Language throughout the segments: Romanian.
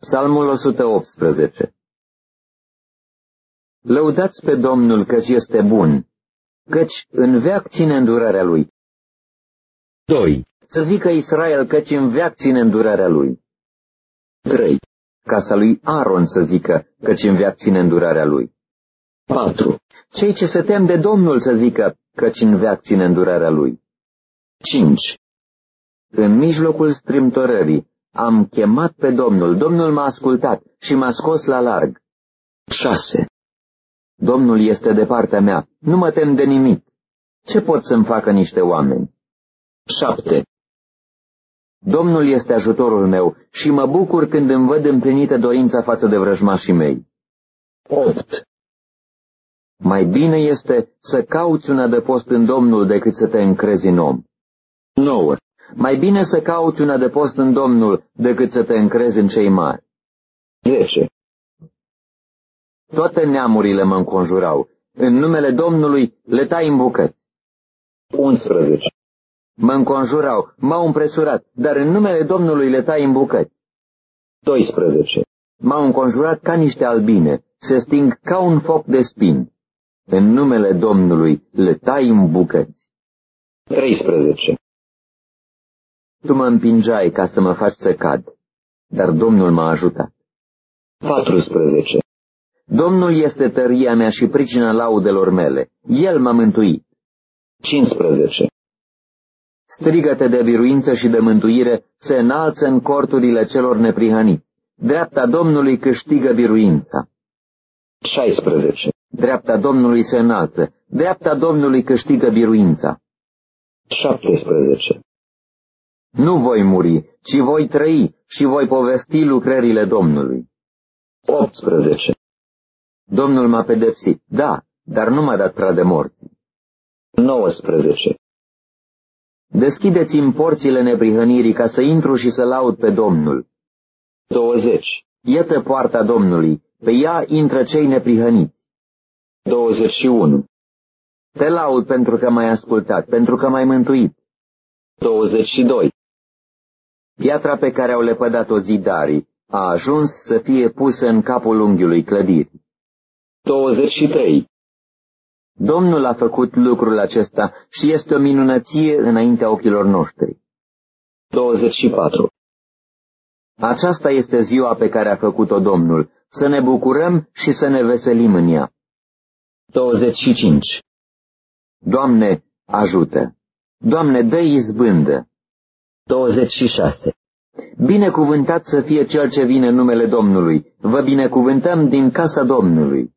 Psalmul 118. Lăudați pe Domnul căci este bun, căci în veac ține îndurarea Lui. 2. Să zică Israel căci în veac ține îndurarea Lui. 3. Casa lui Aron să zică căci în veac ține îndurarea Lui. 4. Cei ce se tem de Domnul să zică căci în veac ține îndurarea Lui. 5. În mijlocul strâmtorării am chemat pe Domnul, Domnul m-a ascultat și m-a scos la larg. 6. Domnul este de partea mea, nu mă tem de nimic. Ce pot să-mi facă niște oameni? 7. Domnul este ajutorul meu și mă bucur când îmi văd împlinită dorința față de vrăjmașii mei. 8. Mai bine este să cauți un adăpost în Domnul decât să te încrezi în om. 9. Mai bine să cauți un adăpost în Domnul decât să te încrezi în cei mari. 10. Toate neamurile mă înconjurau. În numele Domnului le tai în bucăți. 11. Mă înconjurau, m-au împresurat, dar în numele Domnului le tai în bucăți. 12. M-au înconjurat ca niște albine, se sting ca un foc de spini. În numele Domnului le tai în bucăți. 13. Tu mă împingeai ca să mă faci să cad, dar Domnul m-a ajutat. 14. Domnul este tăria mea și pricina laudelor mele. El m-a mântuit. 15. Strigăte de biruință și de mântuire se înalță în corturile celor neprihăniți. Dreapta Domnului câștigă biruința. 16. Dreapta Domnului se înalță. Dreapta Domnului câștigă biruința. 17. Nu voi muri, ci voi trăi și voi povesti lucrările Domnului. 18. Domnul m-a pedepsit, da, dar nu m-a dat pradă morții. 19. Deschideți-mi porțile neprihănirii ca să intru și să laud pe Domnul. 20. Iată poarta Domnului, pe ea intră cei neprihăniți. 21. Te laud pentru că m-ai ascultat, pentru că m-ai mântuit. 22. Piatra pe care au lepădat-o zidarii a ajuns să fie pusă în capul unghiului clădirii. 23. Domnul a făcut lucrul acesta și este o minunăție înaintea ochilor noștri. 24. Aceasta este ziua pe care a făcut-o Domnul, să ne bucurăm și să ne veselim în ea. 25. Doamne, ajută! Doamne, dă izbândă! 26. Binecuvântat să fie cel ce vine în numele Domnului, vă binecuvântăm din casa Domnului.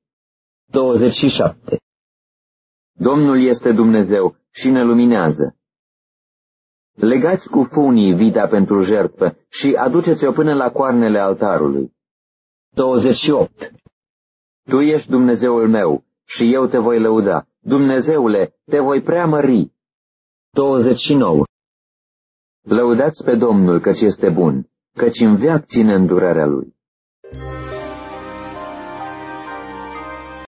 27. Domnul este Dumnezeu și ne luminează. Legați cu funii vita pentru jertfă și aduceți-o până la coarnele altarului. 28. Tu ești Dumnezeul meu și eu te voi lăuda. Dumnezeule, te voi preamări. 29. Lăudați pe Domnul căci este bun, căci în veac ține îndurarea Lui.